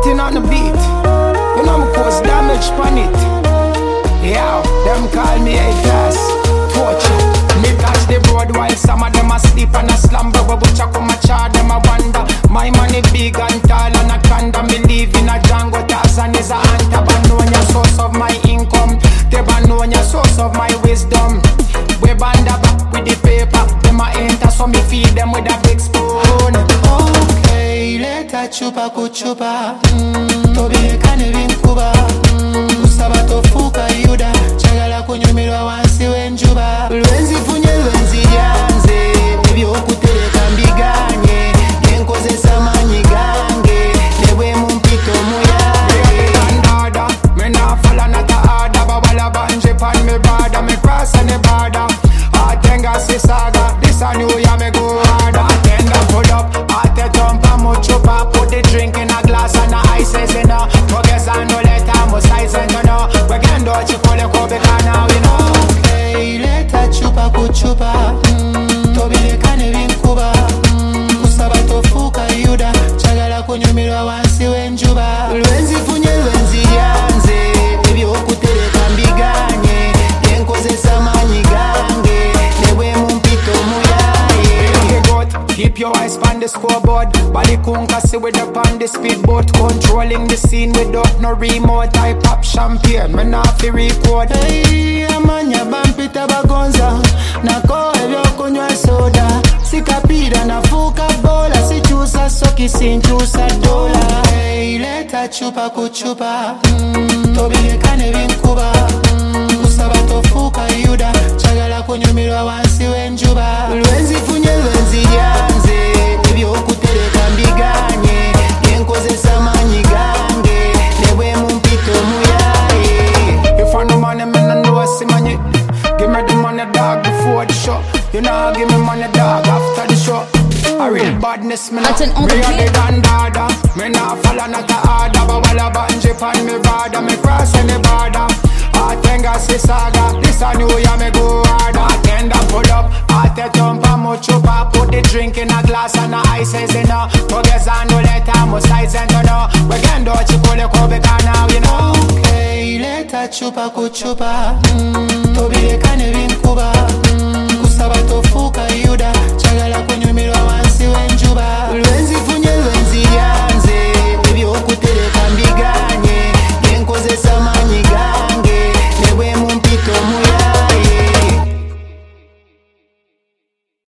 Martin on the beat. You know me cause damage on it. Yeah, them call me A-class torture. Me touch the road while some of them asleep and a slumber. But which I come a charge them a wonder. My money big and tall and a conda. Me live in a Django Tarzan is a hunter. Banonia source of my income. They banonia source of my wisdom. We banda back with the paper. Them a enter so me feed them with a big spoon. Okay, leta chupa kuchupa. Tobile kane vinkuba. Usaba tofuka yuda. Chagala kunyumirwa wansi wenjuba. Lwenzi funye lwenzi yanze. Ebyo okutereka mbiganye. Yenkoze samanyi gange. Lewe mumpito muyaye. Bandada, me na follow not a order. Babala banje pan me brother. Me cross on the border. Atenga si saga. This a new year me go harder. Atenda pull up. Ate tumpa muchupa. Put the drink in a glass and the ices in a. Progress and no letter. Must size and no no. We can do it. You call it Kobe now you know. Okay, leta chupa kuchupa. Tobile kane vinkuba. Usaba tofuka yuda. Chagala kunyumirwa wansi wenjuba. Lwenzi funye lwenzi yanze. Ebyo okutereka mbiganye. Yenkoze samanyi gange. Lewe mumpito muyaye. Keep your eyes on the scoreboard. Bali kunkasi with up on the speedboat. Controlling the scene without no remote. I pop champagne, me not fi record. Hey, amanya bampita bagonza. Nako ebyo kunywa soda. Sikapira nafuka bola. Sichusa soki sinchusa dola. Hey, leta chupa kuchupa. Tobile kane vinkuba. Usaba tofuka yuda. Chagala kunyumirwa wansi wenjuba. Lwenzi funye lwenzi yanze. Ebyo okutereka mbiganye. Yenkoze samanyi gange. Lewe mumpito muyaye. If I no money, me no know I see money. Give me the money, dog, before the show. You know, give me money, dog, after the show. A real badness, me Martin no on the real beat. dandada. Me nah follow not a order. But while I banje pan me brother. Me cross on the border. Atenga si saga. This a new year, me go harder. Atenda pull up. Ate tumpa muchupa. Put the drink in a glass and the ices in a. Progress and no letter. Must size and no no. We can do it. You call it Kobe now you know. Okay, leta chupa kuchupa. Tobile kane vinkuba. Usaba tofuka yuda. Chagala